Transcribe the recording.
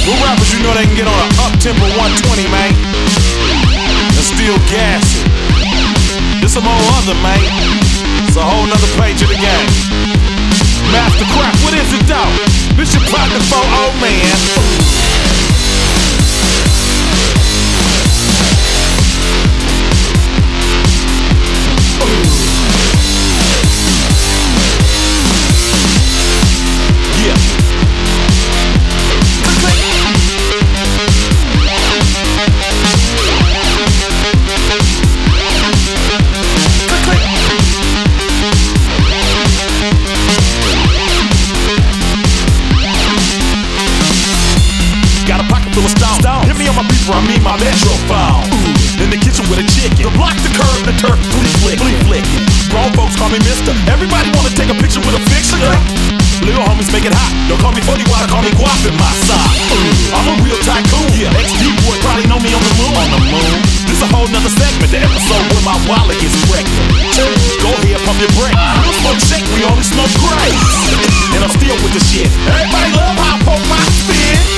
With rappers, you know they can get on a up-tempo 120, man, and still gas it. This some old other, man. It's a whole nother page of the game. Mastercraft, what is it though? This your partner for old man. Hit me on my beeper, I mean my metrophone. In the kitchen with a chicken. The block, the curb, the turf, flea flicking. Grown folks call me mister. Everybody wanna take a picture with a fixture. Little homies make it hot. Don't call me 40 water, call me guap in my side. I'm a real tycoon. Yeah, XD boy probably know me on the moon. On the moon. This a whole nother segment. The episode where my wallet gets pregnant. Go ahead, pump your brake. I don't smoke shake, we only smoke gray. And I'm still with the shit. Everybody love how I poke my spin.